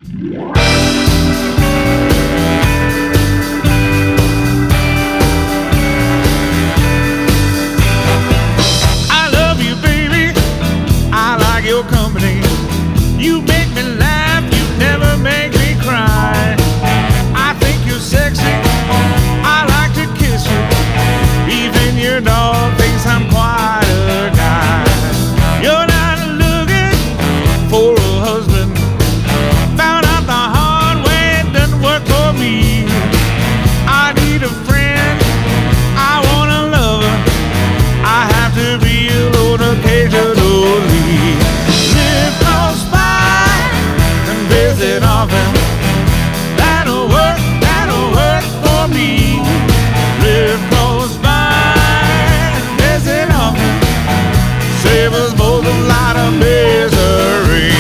I love you, baby. I like your company. You make me laugh. You never make me cry. I think you're sexy. I like to kiss you. Even your dog thinks I'm quite a guy. You're not looking for a husband. Found out the hard way, it doesn't work for me. I need a friend. I want a lover. I have to be alone occasionally. Live close by and visit often. That'll work for me. Live close by and visit often. Save us both a lot of misery.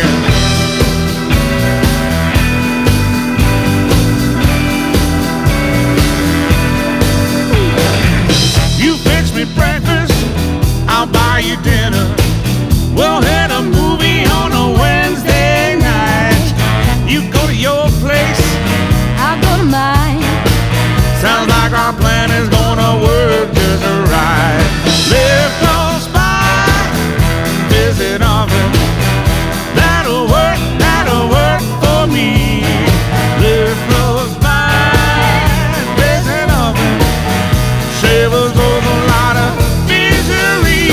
You fix me breakfast, I'll buy you dinner. We'll hit a movie on a Wednesday night. You go to your place, I'll go to mine. sounds like our plan is gonna work just right. Live close by, visit often. That'll work for me. Live close by, visit often. Save us both a lot of misery.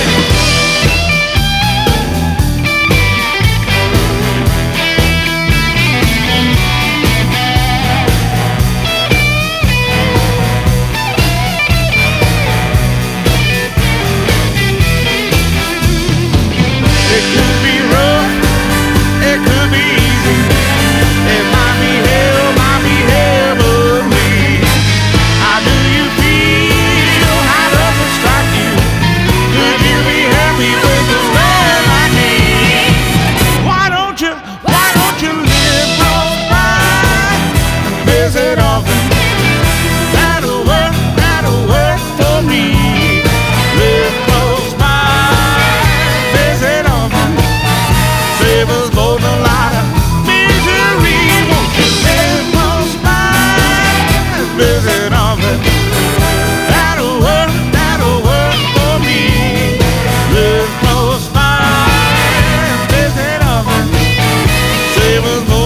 It could be rough, it could be easy. It might be heavenly. How do you feel? How does it strike you? Could you be happy with a man like me? Why don't you live close by and visit often? That'll work for me. Live close by, visit often. Save us both a lot of misery. Won't you live close by and visit often? That'll work for me. Live close by and visit often. Save us both